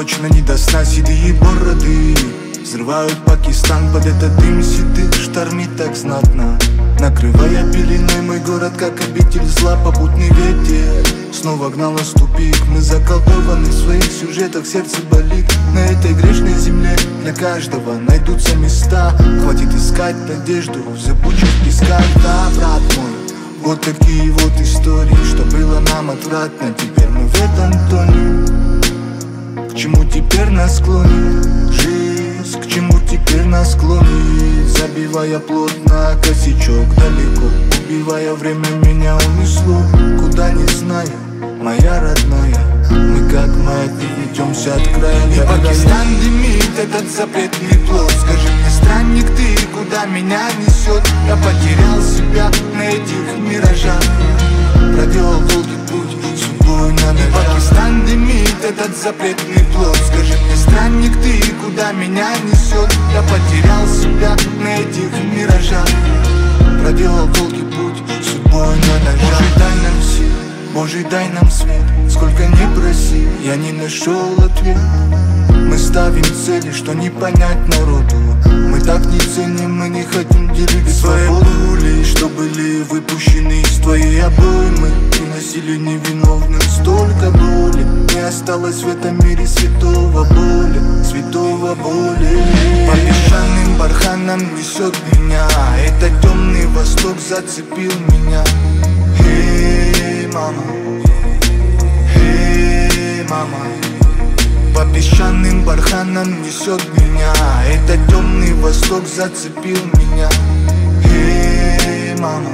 точно не до сна седые бороды взрывают Пакистан, под этот дым сидит, штормит так знатно, накрывая пеленой мой город, как обитель зла. Попутный ветер снова гнал нас в тупик. Мы заколдованы в своих сюжетах, сердце болит. На этой грешной земле для каждого найдутся места. Хватит искать надежду в зыбучих песках. Да, брат мой, вот такие вот истории, что было нам отвратно, теперь мы в этом тоне. К чему теперь нас клонит жизнь, к чему теперь нас клонит? Забивая плотно косячок далеко, убивая время, меня унесло куда не знаю, моя родная. Мы как маятник ведемся от края. И Пакистан дымит, этот запретный плод. Скажи мне, странник, ты куда меня несет? Я потерял себя на этих миражах, проделал долгий путь, судьбой на ногах. Пакистан дымит, этот запретный плод. Скажи мне, странник, ты куда меня несет? Я потерял себя на этих миражах, проделал долгий путь, судьбой на ногах. Боже, дай нам сил, Боже, дай нам свет. Сколько не проси, я не нашел ответ. Мы ставим цели, что не понять народу. Мы так не ценим, мы не хотим делить свои пули, что были выпущены из твоей обоймы. Приносили невиновным столько боли. Не осталось в этом мире святого боли, святого боли. По песчаным барханам несет меня, это темный восток зацепил меня. Эй, мама, эй, мама. По песчаным барханам несет меня, это темный восток зацепил меня. Эй, мама,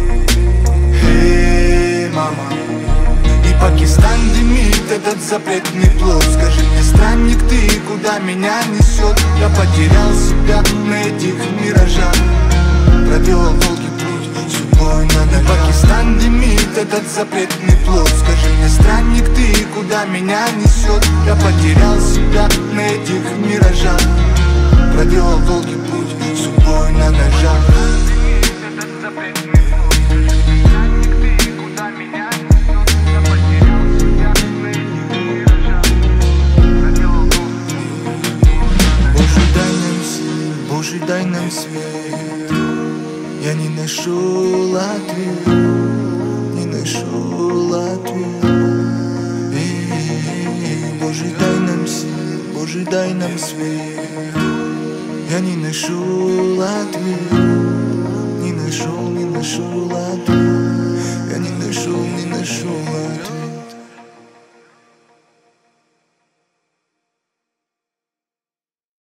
эй, мама. И Пакистан дымит, этот запретный плод. Скажи мне, странник, ты куда меня несет? Я потерял себя на этих миражах, проделал долгий путь, судьбой на ногах. И Пакистан дымит, этот запретный плод. Скажи мне, странник, ты куда меня несет? Я потерял себя на этих миражах, проделал долгий путь, судьбой на ножах. Боже, дай нам свет. Я не нашел ответ, не нашел ответ. Боже, дай нам сил, Боже, дай нам свет. Я не нашел ответ, не нашел ответ. Я не нашел